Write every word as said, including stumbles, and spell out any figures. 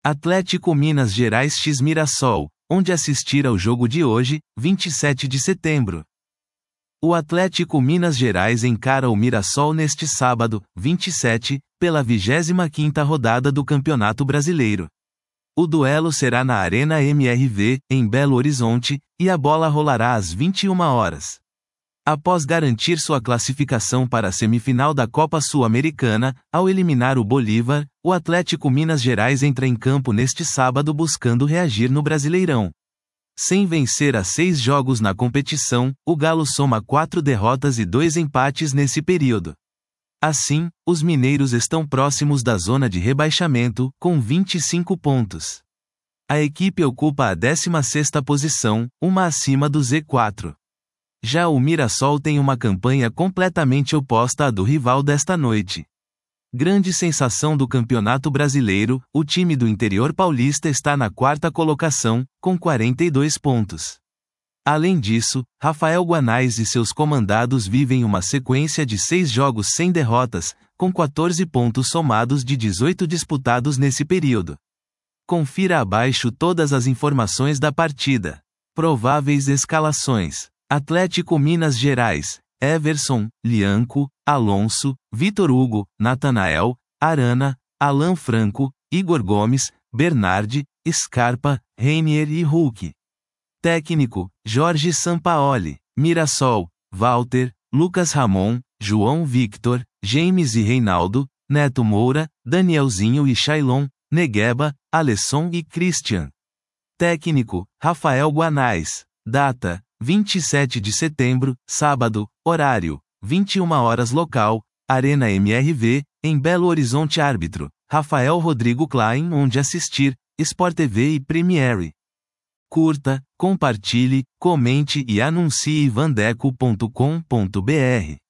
Atlético Minas Gerais x Mirassol, onde assistir ao jogo de hoje, vinte e sete de setembro. O Atlético Minas Gerais encara o Mirassol neste sábado, vinte e sete, pela vigésima quinta rodada do Campeonato Brasileiro. O duelo será na Arena M R V, em Belo Horizonte, e a bola rolará às vinte e uma horas. Após garantir sua classificação para a semifinal da Copa Sul-Americana, ao eliminar o Bolívar, o Atlético Minas Gerais entra em campo neste sábado buscando reagir no Brasileirão. Sem vencer a seis jogos na competição, o Galo soma quatro derrotas e dois empates nesse período. Assim, os mineiros estão próximos da zona de rebaixamento, com vinte e cinco pontos. A equipe ocupa a décima sexta posição, uma acima do Z quatro. Já o Mirassol tem uma campanha completamente oposta à do rival desta noite. Grande sensação do Campeonato Brasileiro, o time do interior paulista está na quarta colocação, com quarenta e dois pontos. Além disso, Rafael Guanais e seus comandados vivem uma sequência de seis jogos sem derrotas, com quatorze pontos somados de dezoito disputados nesse período. Confira abaixo todas as informações da partida. Prováveis escalações: Atlético Minas Gerais: Everson, Lianco, Alonso, Vitor Hugo, Natanael, Arana, Alan Franco, Igor Gomes, Bernardi, Scarpa, Reinier e Hulk. Técnico: Jorge Sampaoli. Mirassol: Walter, Lucas Ramon, João Victor, James e Reinaldo, Neto Moura, Danielzinho e Shailon, Negueba, Alesson e Christian. Técnico: Rafael Guanais. Data: vinte e sete de setembro, sábado, horário, vinte e uma horas local, Arena M R V, em Belo Horizonte. Árbitro: Rafael Rodrigo Klein. Onde assistir: Sport T V e Premiere. Curta, compartilhe, comente e anuncie vandeco ponto com ponto br.